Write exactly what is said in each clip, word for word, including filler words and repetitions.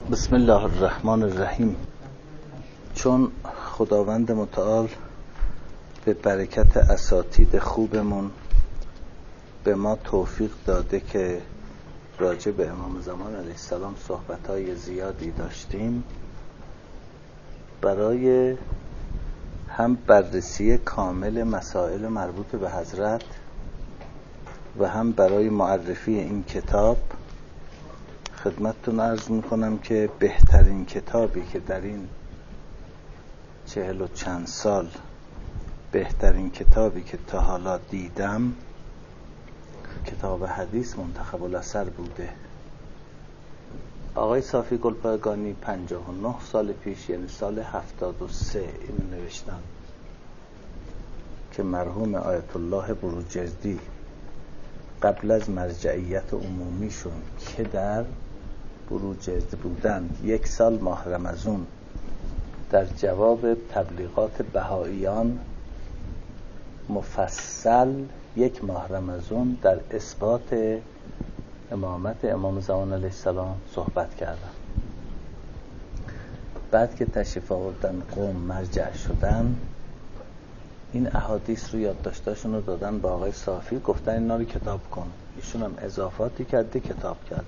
بسم الله الرحمن الرحیم. چون خداوند متعال به برکت اساتید خوبمون به ما توفیق داده که راجع به امام زمان علیه السلام صحبت‌های زیادی داشتیم، برای هم بررسی کامل مسائل مربوط به حضرت و هم برای معرفی این کتاب خدمتتون عرض میکنم که بهترین کتابی که در این چهل و چند سال بهترین کتابی که تا حالا دیدم کتاب حدیث منتخب الاثر بوده. آقای صافی گلپایگانی پنجاه و نه سال پیش، یعنی سال هفتاد و سه، این نوشتن که مرحوم آیت الله بروجردی قبل از مرجعیت عمومیشون که در بروجرد بودند یک سال ماه رمضان در جواب تبلیغات بهائیان مفصل یک ماه رمضان در اثبات امامت امام زمان علیه السلام صحبت کردن. بعد که تشریف آوردن قوم مرجع شدن، این احادیث رو یادداشتاشون رو دادن با آقای صافی، گفتن اینا رو کتاب کن. ایشون هم اضافاتی کرده کتاب کرده.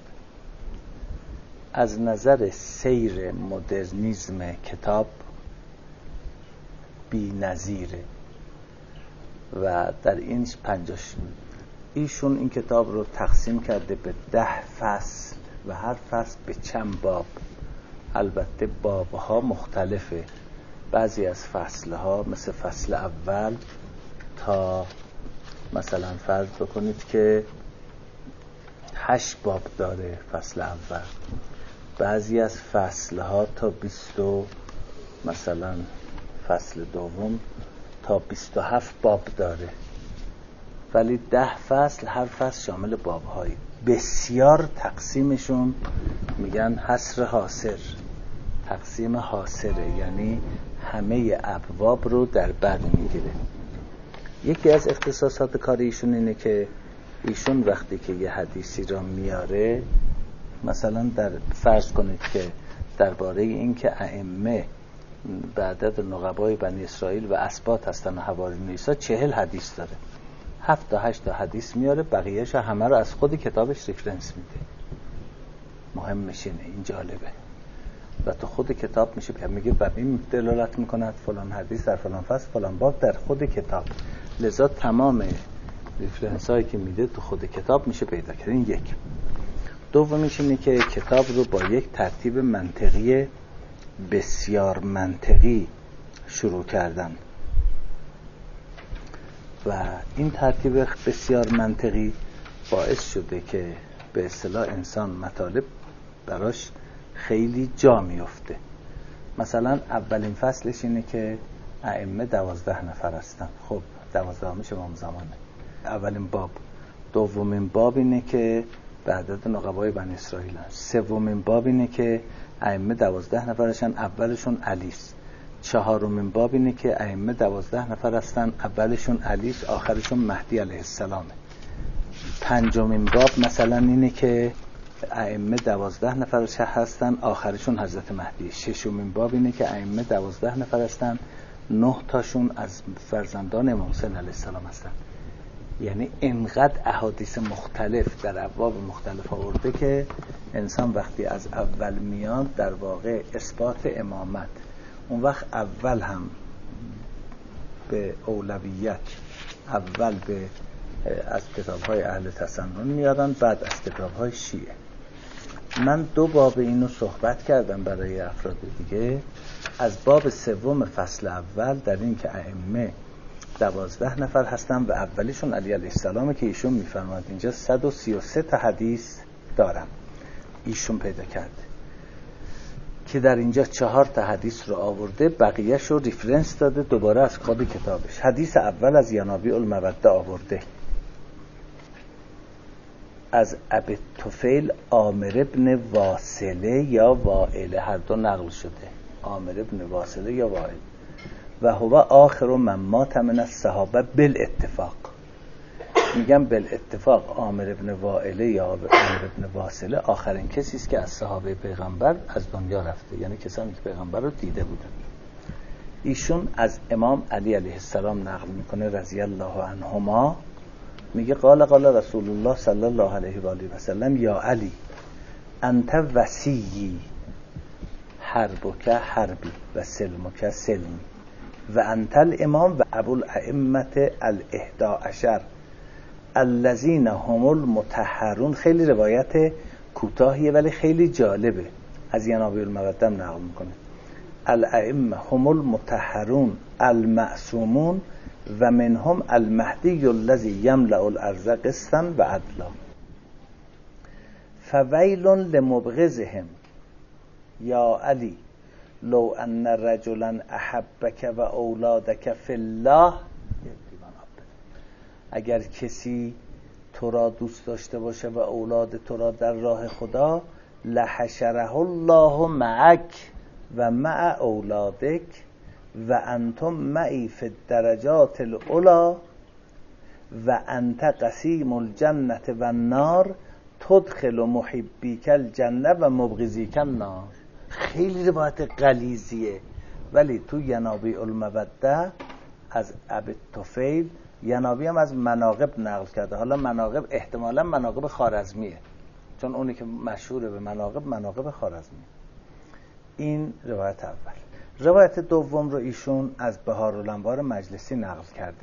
از نظر سیر مدرنیسم کتاب بی نظیره و در این پنجاش ایشون این کتاب رو تقسیم کرده به ده فصل و هر فصل به چند باب. البته بابها مختلفه. بعضی از فصلها مثل فصل اول تا مثلا فرض بکنید که هشت باب داره فصل اول، بعضی از فصلها تا بیست و مثلا فصل دوم تا بیست و هفت باب داره، ولی ده فصل، هر فصل شامل بابهایی بسیار. تقسیمشون میگن حصر حاصر، تقسیم حاصره، یعنی همه ابواب رو در بر میگیره. یکی از اختصاصات کار ایشون اینه که ایشون وقتی که یه حدیثی را میاره، مثلا در فرض کنید که درباره این که ائمه به عدد نقبای بنی اسرائیل و اسباط هستن و حوارین عیسی چهل حدیث داره، هفت تا هشت تا حدیث میاره، بقیهش همه رو از خود کتابش ریفرنس میده. مهمش اینه، این جالبه و تو خود کتاب میشه بیا میگه و این دلالت میکند فلان حدیث در فلان فصل فلان باب در خود کتاب. لذا تمام ریفرنس هایی که میده تو خود کتاب میشه پیدا کرد. این یک. دومیش اینه که کتاب رو با یک ترتیب منطقی بسیار منطقی شروع کردن و این ترتیب بسیار منطقی باعث شده که به اصطلاح انسان مطالب براش خیلی جا میفته. مثلا اولین فصلش اینه که ائمه دوازده نفر هستن. خب دوازدهمیش امام زمانه، اولین باب. دومین باب اینه که به عدد نقبای بنی اسرائیل هست. سومین باب اینه که ائمه دوازده نفر هستن، اولشون علی است. چهارمین باب اینه که ائمه دوازده نفر هستن، اولشون علی است، آخرشون مهدی علیه السلامه. پنجمین باب مثلا اینه که ائمه دوازده نفر هستن، آخرشون حضرت مهدی. ششمین باب اینه که ائمه دوازده نفر هستن، نه تاشون از فرزندان امام حسین علیه السلام هستن. یعنی انقدر احادیث مختلف در ابواب مختلف آورده که انسان وقتی از اول میاد در واقع اثبات امامت، اون وقت اول هم به اولویت اول به از کتاب‌های اهل تسنن میادن، بعد از کتاب‌های شیعه. من دو باب اینو صحبت کردم برای افراد دیگه. از باب سوم فصل اول در این که ائمه دوازده نفر هستن و اولیشون علی علیه السلامه که ایشون میفرماد اینجا صد و سی و سه تا حدیث دارم ایشون پیدا کرده که در اینجا چهار تا حدیث رو آورده، بقیهش رو ریفرنس داده دوباره از خود کتابش. حدیث اول از ینابیع الموده آورده، از ابی طفیل عامر ابن واصله یا وائل، هر دو نقل شده، عامر ابن واصله یا وائل. و هو آخر من مات من الصحابه بالاتفاق. میگم بالاتفاق عامر ابن وائله یا عامر ابن واصله آخرین کسی است که از صحابه پیغمبر از دنیا رفته، یعنی کسانی که پیغمبر رو دیده بودن. ایشون از امام علی علیه السلام نقل میکنه رضی الله عنهما، میگه قال قال رسول الله صلی الله علیه و آله و سلم یا علی انت وصیی حربک حربی و سلمک سلمی و انت الامام و ابو الائمه الاحدا عشر الذین هم المطهرون. خیلی روایت کوتاهیه ولی خیلی جالبه، از ینابی المودم نقل میکنه. الائمه هم المطهرون المعصومون و منهم المهدی الذی یملأ الارض قسطا و عدلا فویل لمبغضهم یا علی لو ان رجلا احبک و اولادک فی الله. اگر کسی تو را دوست داشته باشه و اولاد تو را در راه خدا، لحشره الله معک و مع اولادک و انتم معی فی الدرجات العلا و انت قسیم الجنة و النار تدخل محبیک الجنه و مبغضیک النار. خیلی روایت غلیظیه ولی تو ینابی الموده از ابی الطفیل، ینابی هم از مناقب نقل کرده. حالا مناقب احتمالا مناقب خوارزمیه، چون اونی که مشهوره به مناقب مناقب خوارزمیه. این روایت اول. روایت دوم رو ایشون از بهارالانوار مجلسی نقل کرده.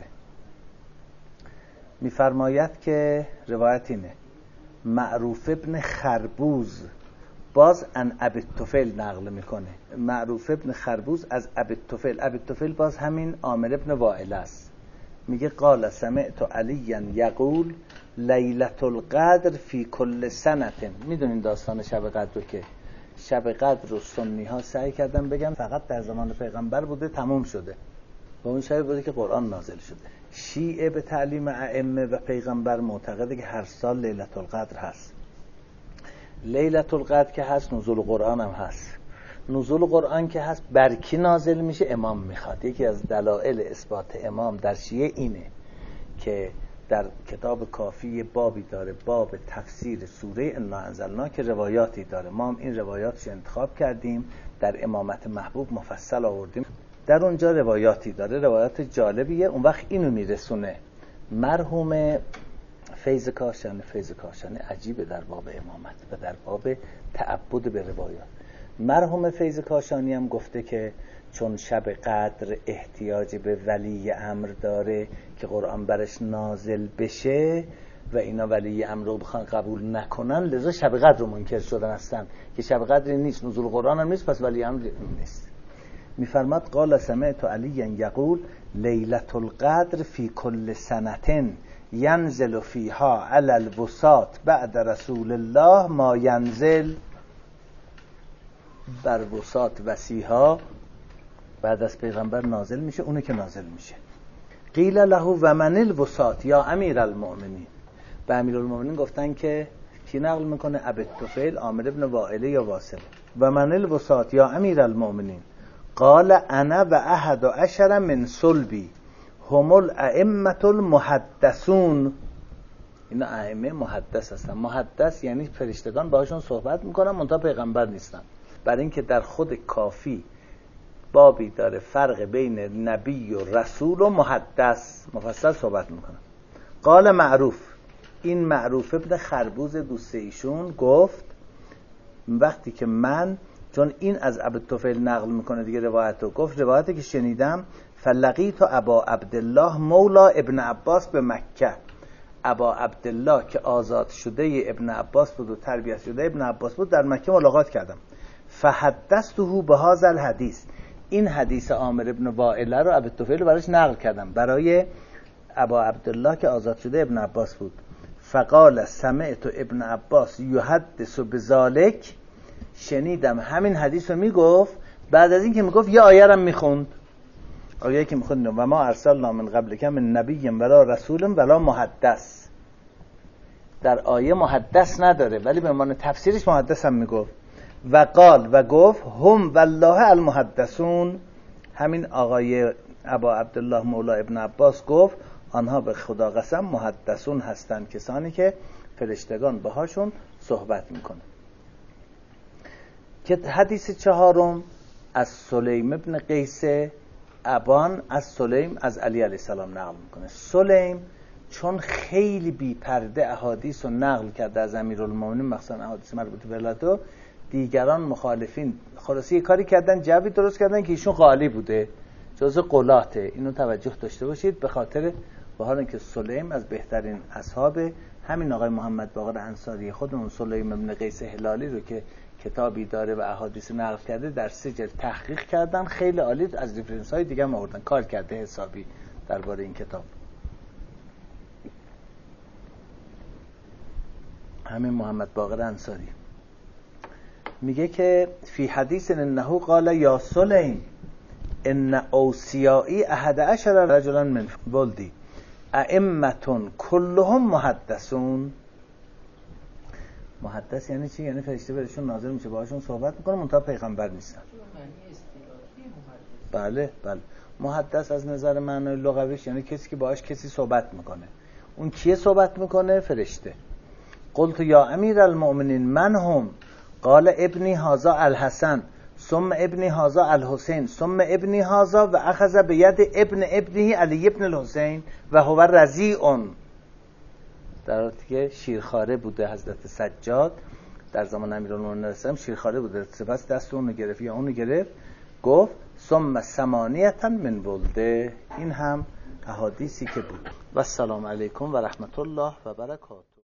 میفرماید که روایت اینه: معروف ابن خربوز باز ان ابی الطفیل نقل میکنه. معروف ابن خربوز از ابی الطفیل، ابی الطفیل باز همین عامر ابن وائله است. میگه قال سمعت علی یقول لیلة القدر فی کل سنة. میدونین داستان شب قدر رو که شب قدر رو سنی ها سعی کردن بگن فقط در زمان پیغمبر بوده، تموم شده و اون شب بوده که قرآن نازل شده. شیعه به تعلیم ائمه و پیغمبر معتقده که هر سال لیلة القدر هست. لیلة القدر که هست نزول قرآن هم هست. نزول قرآن که هست بر کی نازل میشه؟ امام میخواد. یکی از دلایل اثبات امام در شیعه اینه که در کتاب کافی بابی داره، باب تفسیر سوره انا انزلنا، که روایاتی داره. ما هم این روایاتش انتخاب کردیم، در امامت محبوب مفصل آوردیم. در اونجا روایاتی داره، روایات جالبیه. اون وقت اینو میرسونه مرحوم فیض کاشانی. فیض کاشانی عجیبه در باب امامت و در باب تعبد به روایات. مرحوم فیض کاشانی هم گفته که چون شب قدر احتیاج به ولی امر داره که قرآن برش نازل بشه و اینا ولی امر رو بخوان قبول نکنن، لذا شب قدر رو منکر شدن هستن که شب قدر نیست، نزول قرآن هم نیست، پس ولی امر نیست. میفرماد قال سمعت علی یقول لیلة القدر فی کل سنة ینزل فیها علی الوساط بعد رسول الله ما ینزل. بر وساط وسیها بعد از پیغمبر نازل میشه اونه که نازل میشه. قیل له و من الوساط یا امیر المؤمنین. به امیر المؤمنین گفتن که کی نقل میکنه؟ ابی الطفیل، عامر ابن وائله یا واصله. و من الوساط یا امیر المؤمنین قال انا و احد عشر من صلبی هم الائمه المحدثون. اینا ائمه محدث هستن. محدث یعنی فرشتگان باهاشون صحبت میکنن منتها پیغمبر نیستن. برای اینکه در خود کافی بابی داره فرق بین نبی و رسول و محدث، مفصل صحبت میکنن. قال معروف، این معروف ابن خربوز دوست ایشون گفت وقتی که من، چون این از ابی الطفیل نقل میکنه دیگه روایت رو، گفت روایتی که شنیدم فلقیت ابا عبدالله مولا ابن عباس به مکه. ابا عبدالله که آزاد شده ابن عباس بود و تربیت شده ابن عباس بود، در مکه ملاقات کردم. فحدثته بهذا الحدیث، این حدیث عامر ابن وائله رو ابی الطفیل رو براش نقل کردم، برای ابا عبدالله که آزاد شده ابن عباس بود. فقال سمعت ابن عباس یحدث بذلک، شنیدم همین حدیث رو میگفت. بعد از این که میگفت یه آیه رو میخوند، آیه که میخوند و ما ارسلنا من قبلک من نبی ولا رسول ولا محدث. در آیه محدث نداره ولی به معنی تفسیرش محدث هم میگفت. و قال و گفت هم والله المحدثون، همین آقای ابا عبدالله مولا ابن عباس گفت آنها به خدا قسم محدثون هستند، کسانی که فرشتگان باهاشون صحبت میکنه. که حدیث چهارم از سلیم ابن قیس ابان از سلیم از علی علیه السلام نقل میکنه. سلیم چون خیلی بی پرده احادیث رو نقل کرده از امیرالمومنین، مخصوصا احادیث مربوط به ولادت، دیگران مخالفین خلاصی کاری کردن، جوی درست کردن که ایشون غالی بوده، جزء قلاته. اینو توجه داشته باشید، به خاطر به حال اینکه سلیم از بهترین اصحاب همین آقای محمد باقر انصاری، خودمون سلیم ابن قیس هلالی رو که کتابی داره و احادیث نقل کرده در سه جلد تحقیق کردن، خیلی عالی، از ریفرنس های دیگه هم آوردن، کار کرده حسابی درباره این کتاب. همین محمد باقر انصاری میگه که فی حدیث انه قال یا سلیم ان اوصیائی احد عشر رجلا من ولدی ائمتون کلهم محدثون. محدث یعنی چی؟ یعنی فرشته بهشون نازل میشه، باهاشون صحبت میکنه، منتها پیغمبر نیستن. بله بله. محدث از نظر معنای لغویش یعنی کسی که باهاش کسی صحبت میکنه. اون کیه صحبت میکنه؟ فرشته. قلت یا امیر المؤمنین من هم؟ قال ابنی هازا الحسن ثم ابنی هازا الحسین ثم ابنی هازا و اخذ به ید ابن ابنی علی ابن الحسین و هو رضیع. در حالی که شیرخواره بوده حضرت سجاد در زمان امیرالمومنین رسول شیرخواره بوده، سپس دست اونو گرفت یا اونو گرفت، گفت ثم ثمانیه من ولده. این هم احادیثی که بود. و السلام علیکم و رحمت الله و برکاته.